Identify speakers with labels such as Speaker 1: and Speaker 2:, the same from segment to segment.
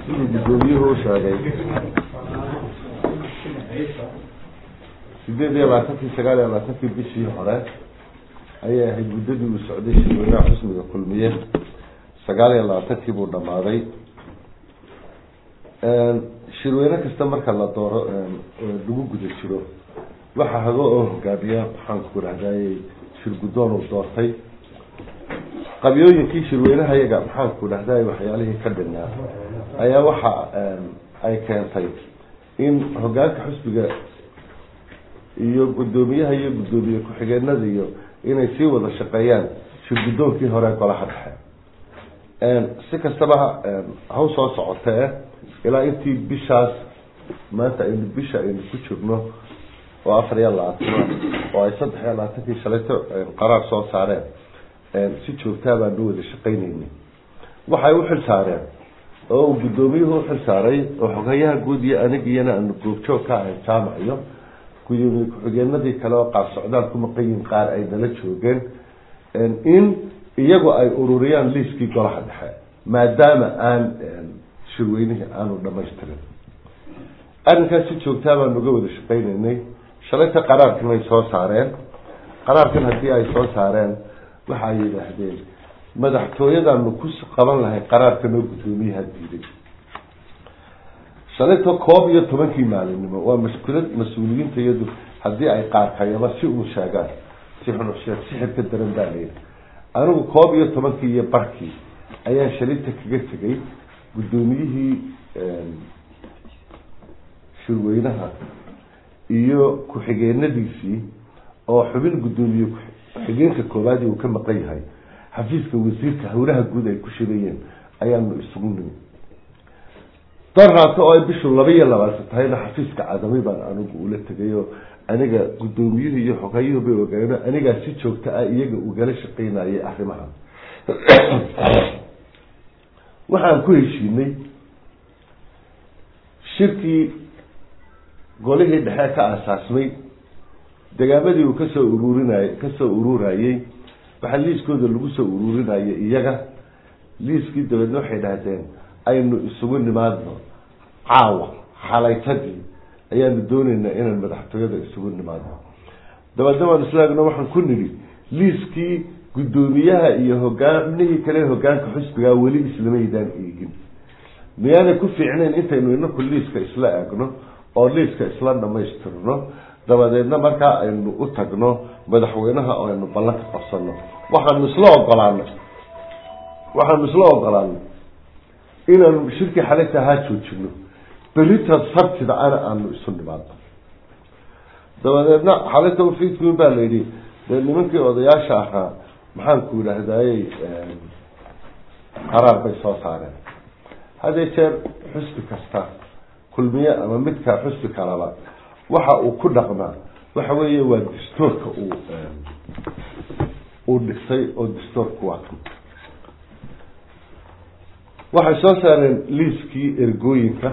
Speaker 1: guddoomiyuhu u sheegay 8 bishii hore ayay ahayd muddadii uu socday shirweynaha xisbiga kulmiye 9 buu dhamaaday shirweyne kasta marka la dooro lagu guda jiro waxa hago oo hogaamiya waxaan ku raadayay shir guddoon oo doortay qabyooyinkii shirweynaha iyaga waxaan ku raadayay waxyaalihii ka dhinaa ayaa waxa ay keentay in hogaanka xisbiga iyo guddoomiyaha iyo guddoomiye ku-xigeenada iyo inay sii wada shaqeeyaan shir guddoonkii hore golaha dhexe si kastaba haw soo socotee ilaa intii bishaas maanta aynu bisha aynu ku jirno oo 24 oo ay 23 shalayto qaraar soo saareen si joogtaa baan wada shaqeynaynay waxay u xil saareen oo guddoomiyuhu xil saaray oo xogayaha guud iyo anigiyana aan goobjoog ka ahay jaamaciyo gudoomiye ku-xigeenadii kale oo qaar socdaal ku maqayin qaar ay nala joogeen in iyagu ay ururiyaan liiskii golaha dhexe maadaama aan shirweynihii aanu dhamaystirin arrinkaas si joogtaa baan uga wada shaqeynaynay shalayta qaraarkan ay soo saareen qaraarkan haddii ay soo saareen waxa ay yidhaahdeen madaxtooyadaanu ku qaban lahay qaraarkan oo guddoomiyaha diiday shalayta 11 maalinimo waa mas-uuliyiinta iyadu haddii ay qaarkayaba si uu sheegaan si xunuushiyad sixirka daran baa leeyahay anigu 11 iyo barkii ayaan shalayta kaga tegay guddoomiyihii shirweynaha iyo ku-xigeenadiisii oo xubin guddoomiye ku-xigeenka koowaad uu ka maqan yahay xafiiska wasiirka howlaha guud ay ku shirayeen ayaanu isugu nimi daraato oo ay bishu 22 tahayna xafiiska cadamay baan anigu ula tagayo aniga guddoomiyuhu iyo xogayuhu bay ogaayeen aniga si joogta ah iyaga u gala shaqeynayay arrimaha waxaan ku heshiinay shirkii golihii dhexe ka aasaasmay dagaamadii uu ka soo ururayay waxa liiskooda lagu soo ururinayay iyaga liiskii dawladna waxay dhahdeen aynu isugu nimaadno caawa xalaytadii ayaanu doonaynaa inaan madaxtooyada isugu nimaadno dabadna waan islaagno waxaan ku nidhi liiskii guddoomiyaha iyo hogaamihii kale hogaanka xisbiga weli islamaydaan eegin miyaanay ku fiicnayn intaynu inaku liiska isla eegno oo liiska isla dhamaystirno dabadeedna markaa aynu u tagno madaxweynaha oo aynu ballanka qabsano waxaanu isla ogolaanay inaanu shirkii xalayta ahaa joojino berita sabtida ana aanu isu nimaadno dabadeedna xalayta ufiidkuin baa layidhi dee nimankii odayaasha ahaa maxaan ku yidhaahdayey qaraar bay soo saareen haddee jeer xusbi kasta kulmiye ama midka xusbi kalaba waxa uu ku dhaqmaa waxa weeye waa dastuurka uu dhisay oo dastuurku waa waxay soo saareen liiskii ergooyinka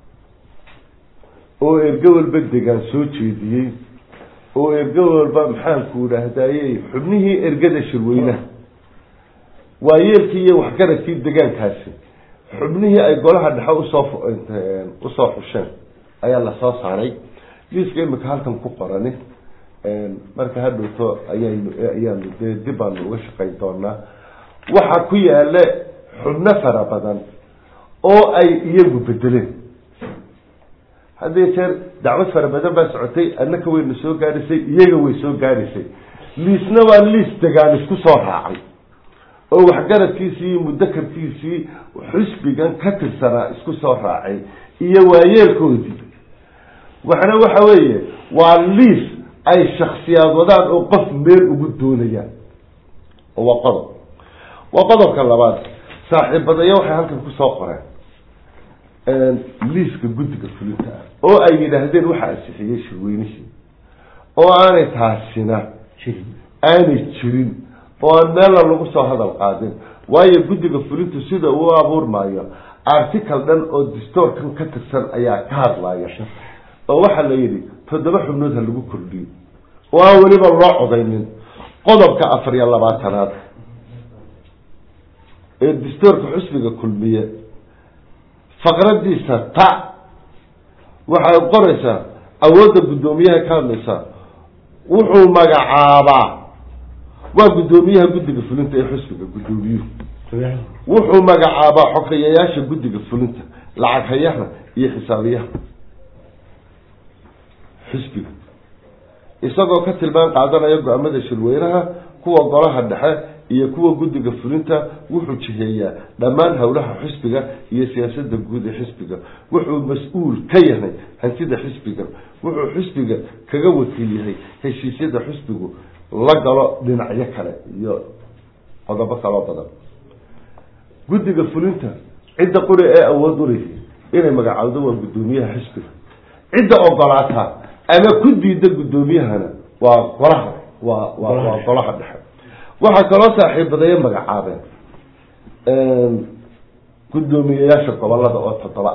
Speaker 1: oo ergo walba degaan soo jeediyey oo ergo walba maxaan ku yidhaahdayey xubnihii ergada shirweynaha waayeelkii iyo waxgaradkii degaankaasi xubnihii ay golaha dhexe usoo xusheen ayaa lasoo saaray liiska imika halkan ku qorani marka hadhowto ayaanu dib baanu uga shaqayn doonaa waxaa ku yaala xubno fara badan oo ay iyagu bedeleen haddii jeer dacwad fara badan baa socotay annaka wayna soo gaadhisay iyaga way soo gaadhisay liisna waa liis degaan isku soo raacay oo waxgaradkiisii mudakarkiisii xisbigan ka tirsanaa isku soo raacay iyo waayeelkoodii waxna waxa weeye waa liis ay shakhsiyaad wadaan oo qof meel ugu doonayaan oo waa qodobka labaad saaxiibadaya waxay halkan kusoo qoreen liiska guddiga fulinta ah oo ay yidhaahdeen waxa ansixiyey shirweynihii oo aanay taasina aanay jirin oo aan meelna lagu soo hadal qaadin waayo guddiga fulintu sida uu abuurmaayo article dhan oo dastuurkan ka tirsan ayaa ka hadlaya oo waxaa la yidhi 7 xubnood ha lagu kordhiyo oo aan weliba loo codaynin qodobka 24 ee dastuurka xisbiga kulmiye faqradiisa ta waxay qoraysaa awoodda guddoomiyaha ka hadlaysa wuxuu magacaabaa waa guddoomiyaha guddiga fulinta ee xisbiga guddoomiyuhu wuxuu magacaabaa xogeyayaasha guddiga fulinta lacag hayaha iyo xisaabiyaha xisbiga isagoo ka tilmaan qaadanaya go-aamada shirweynaha kuwa golaha dhexe iyo kuwa guddiga fulinta wuxuu jiheeyaa dhammaan howlaha xisbiga iyo siyaasadda guud ee xisbiga wuxuu mas-uul ka yahay hantida xisbiga wuxuu xisbiga kaga wakiil yahay heshiisyada xisbigu la galo dhinacyo kale iyo qodobo kaloo badan guddiga fulinta cidda quri ee awood u leeyahay inay magacaawdo waa guddoomiyaha xisbiga cidda ogolaata ama ku diida guddoomiyahana waa golaha waa golaha dhexe waxaa kaloo saaxiibadaya magacaabeen guddoomiyeyaasha gobolada oo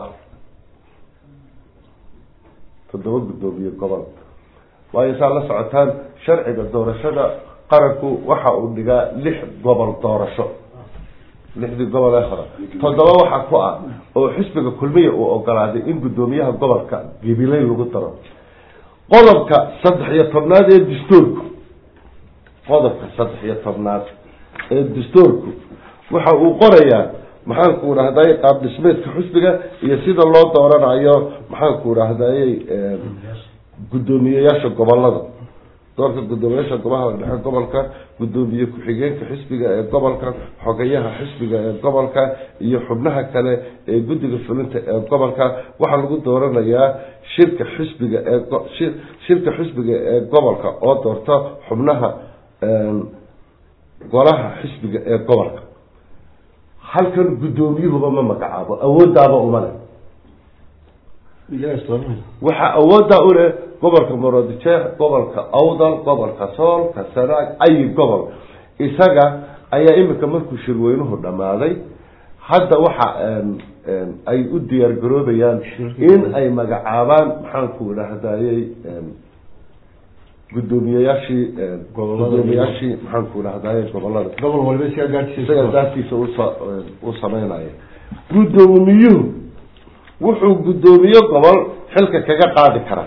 Speaker 1: 7 guddoomiye gobol waayo saa la socotaan sharciga doorashada qaranku waxa uu dhigaa 6 gobol doorasho 6 gobol ee hore 7 waxa ku ah oo xisbiga kulmiye uu ogolaaday in guddoomiyaha gobolka Gabiley lagu daro qodobka 13aad ee dastuurku qodobka 13aad ee dastuurku waxa uu qorayaa maxaan ku raahday qaab dhismeedka xisbiga iyo sida loo dooranayo maxaan ku raahday guddoomiyeyaasha gobolada doorka guddoomiyeyaasha gobolka guddoomiye ku-xigeenka xisbiga ee gobolka xogeyaha xisbiga ee gobolka iyo xubnaha kale ee guddiga fulinta ee gobolka waxa lagu dooranayaa shirka xisbiga ee gobolka oo doorta xubnaha golaha xisbiga ee gobolka halkan guddoomiyuhuba ma magacaabo awoodaaba uma leh waxa awooda u leh gobolka Maroodijeex gobolka Awdal gobolka Sool ka Sanaag ay gobol isaga ayaa imika markuu shirweynuhu dhamaaday hadda waxa ay u diyaar garoobayaan in ay magacaabaan maxaan ku raahdaayay guddoomiyeyaashii maxaan ku raahdaayay gobolada gobol walba si gaarsiisa u sameynaya guddoomiyuhu wuxuu guddoomiye gobol xilka kaga qaadi karaa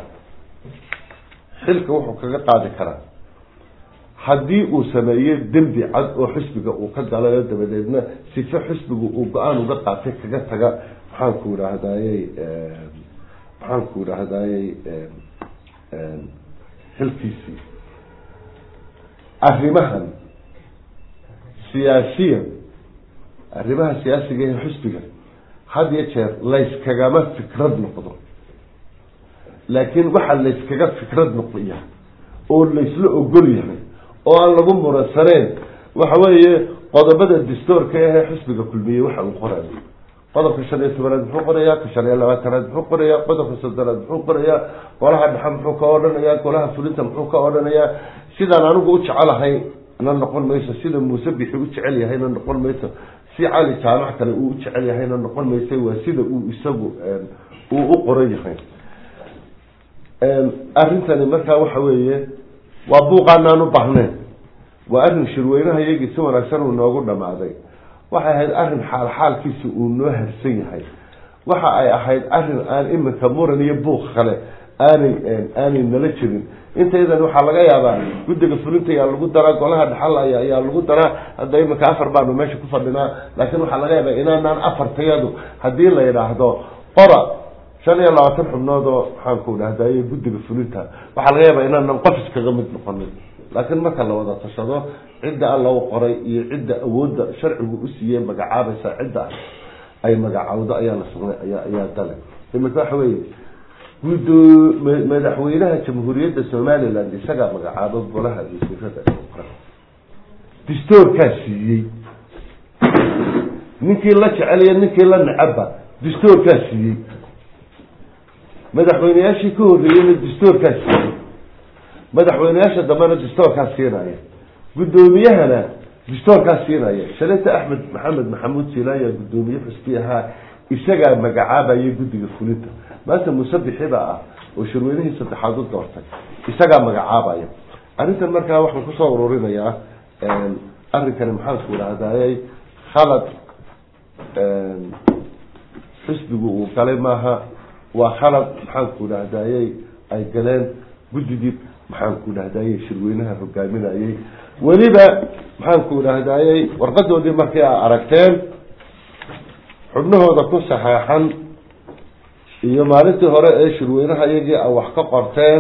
Speaker 1: haddii uu sameeyay dembi cad oo xisbiga uu ka galayo dabadeedna sifa xisbigu uu go-aan uga qaatay kaga taga maxaan ku raahdaayay xilkiisii arrimaha siyaasiga ee xisbiga had iyo jeer layskagama fikrad noqdo laakiin waxa layskaga fikrad noqdiya oo laysla ogol yahay oo aan lagu murasaneen waxa weeye qodobada dastuurka ee xisbiga kulmiye waxa uu qorayo qodobka 15 muxuu qorayaa 25 muxuu qorayaa qodobka 3 muxuu qorayaa golaha dhexe muxuu ka odhanayaa golaha fulinta muxuu ka odhanayaa sidaan anigu u jecelahay na noqon mayso sida Muuse bixi u jecel yahay na noqon mayso si cali jaamac kale uu jecel yahay na noqon mayso waa sida uu isagu uu u qoran yahay arintani markaa waxa weeye waa buuqaanaan u baahneen waa arrin shirweynaha iyagii si wanaagsan uu noogu dhamaaday waxay ahayd arrin xaalkiisa uu noo harsan yahay waxa ay ahayd arrin aan iminka muran iyo buuq kale aanay nala jirin intaydan waxaa laga yaabaa guddiga fulinta ayaa lagu daraa golaha dhaxal ayaa lagu daraa hadda iminka 4 baanu meesha ku fadhinaa laakiin waxaa laga yaabaa inaanaan 4 tayadu haddii la yidhaahdo qora 25 xubnood oo waxaan ku dhahdaayay guddiga fulinta waxaa laga yaabaa inaanan qof iskaga mid noqonin laakiin marka la wada tashado cidda loo qoray iyo cidda awoodda sharcigu u siiyay magacaabaysa cidda ay magacaawdo ayaa la sameeyay ayaa dale imika waxa weeye madaxweynaha jamhuuriyadda Soomaaliland isaga magacaabo golaha wasiirada dastuurkaas siiyay ninkii la jecel ninkii la nacaba dastuurkaas siiyay madaxweynayaashii ka horreeyay dastuurkaas siiyay madaxweynayaasha dambana dastuurkaas siinaya guddoomiyahana dastuurkaas siinaya Shariif Axmed Maxamuud Silaaya guddoomiye xisbiga isaga magacaabaya guddiga fulinta maanta musabbixida oo shirweynihii saddexaad u doortay isaga magacaabaya arrintan markaa waxaan ku soo ururinayaa arrinkan maxaan ku raadayay khalad xisbigu uu galay maaha waa khalad maxaan ku dhahdaayey ay galeen guddigii maxaan ku dhahdaayey shirweynaha hogaaminayay weliba maxaan ku dhahdaayey warqadoodii markii ay aragteen xubnahooda ku saxeexan iyo maalintii hore ee shirweynaha iyagii ay wax ka qorteen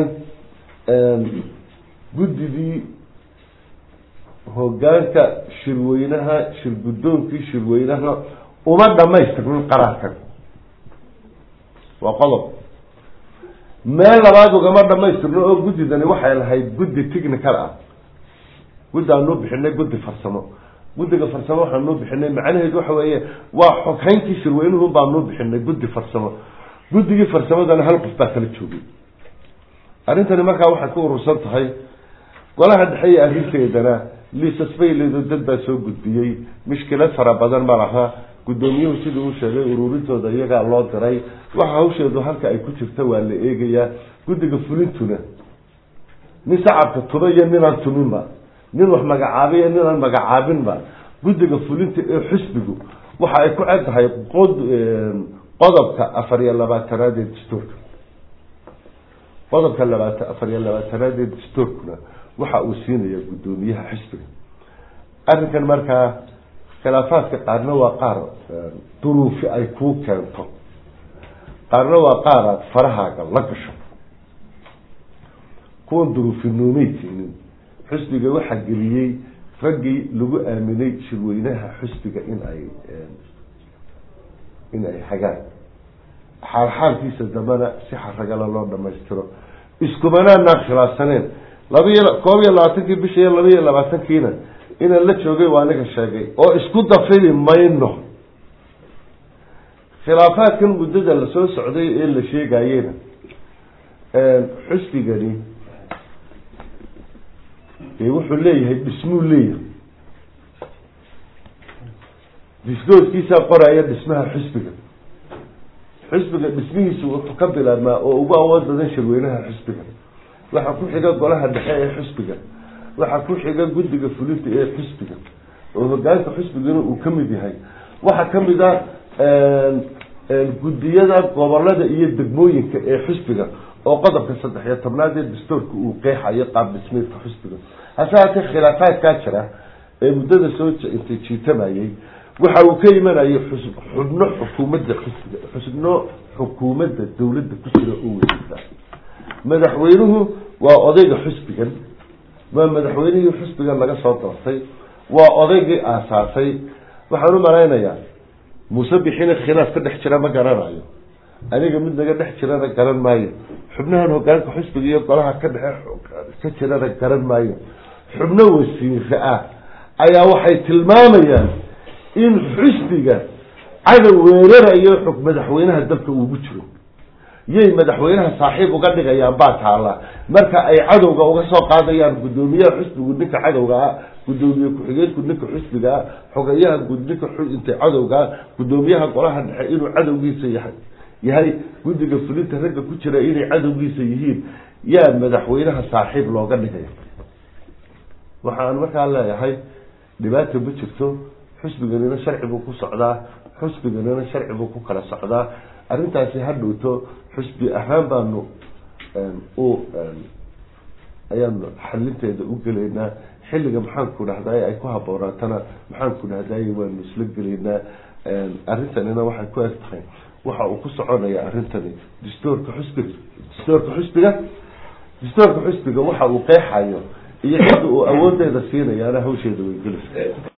Speaker 1: guddigii hogaanka shirweynaha shirgudoonkii shirweynaha uma dhamaystirin qaraarkan waa qodob meel labaad ugama dhamaystirno oo guddidani waxay lahayd guddi technical ah guddi aan noo bixinay guddi farsamo guddiga farsamo waxaan noo bixinay macnaheedu waxa weeye waa xoghayntii shirweynuhu baan noo bixinay guddi farsamo guddigii farsamadana hal qof baa kala joogay arrintani markaa waxay ku urursan tahay golaha dhexe iyo arrinteedana liisas bayleedo dad baa soo gudbiyey mushkilad fara badan ma laha guddoomiyuhu sidii uu sheegay ururintooda iyagaa loo diray waxa hawsheedu halka ay ku jirta waa la eegayaa guddiga fulintuna nin sacabka tuba iyo ninaan tuminba nin wax magacaabay iyo ninaan magacaabinba guddiga fulinta ee xisbigu waxa ay ku cad tahay qodobka 24 ee dastuurka qodobka 24 ee dastuurkuna waxa uu siinaya guddoomiyaha xisbiga arrinkan markaa khilaafaadka qaarna waa qaar duruufi ay ku keento qaarna waa qaar aad farahaaga la gasho kuwan duruufi noomaysiinin xisbiga waxaa geliyey raggii lagu aaminay shirweynaha xisbiga in ay hagaan xaalxaalkiisa dambana si xaragala loo dhamaystiro iskumanaanaan khilaafsaneen 22 bisha iyo 22kiina inaan la joogay waa aniga sheegay oo isku dafili mayno khilaafaadkan muddada la soo socday ee la sheegayena xisbigani wuxuu leeyahay dhismuu leeyahay disgoodkiisa qoraya dhismaha xisbiga dhismihiisu wuxuu ka bilaabmaa oo ugu awood badan shirweynaha xisbiga waxa ku xiga golaha dhexe ee xisbiga waxa ku xiga guddiga fulinta ee xisbiga oo hogaanka xisbigana uu ka mid yahay waxa ka mid ah guddiyada gobolada iyo degmooyinka ee xisbiga oo qodobka 13 ee dastuurka uu qeexayo qaab dhismeedka xisbiga hasaatee khilaafaadka jira ee muddada soo jiitamayay waxa uu ka imanayay xubno xukuumadda xisbiga xubno xukuumadda dawladda ku jira oo weydiisa madaxweynuhu waa odayga xisbigan waa madaxweynihii xisbigan laga soo doortay waa odaygii aasaasay waxaan u malaynayaa musabixina khilaaf ka dhex jira ma garanayo aniga mid naga dhex jirana garan maayo xubnahan hogaanka xisbiga iyo golaha ka dhexe ka jirana garan maayo xubno wasiire ah ayaa waxay tilmaamayaan in xisbiga cadow weerarayo xog madaxweynaha dalka ugu jiro yay madaxweynaha saaxiib uga dhigayaan baa taala marka ay cadowga uga soo qaadayaan guddoomiyaha xisbigu ninka cadowga ah guddoomiye ku-xigeenku ninka xisbiga ah xogayaha ninka inta cadowga ah guddoomiyaha golaha dhexe inuu cadowgiisa yahay guddiga fulinta ragga ku jira inay cadowgiisa yihiin yaa madaxweynaha saaxiib looga dhigaya waxaan markaa leeyahay dhibaato ma jirto xisbiganina sharci buu ku socdaa xisbiganina sharci buu ku kala socdaa arrintaasi ha dhowto xisbi ahaan baanu ayaanu xalinteeda u gelaynaa xilliga maxaan ku dhahday ay ku haboonaatana maxaan ku dhahday waanu isla gelaynaa arrintanina waxay ku eg tahay waxa uu ku soconaya arrintani dastuurka xisbiga waxa uu qeexayo iyo cid uu awoodeeda siinayaana hawsheeda way gelaysaa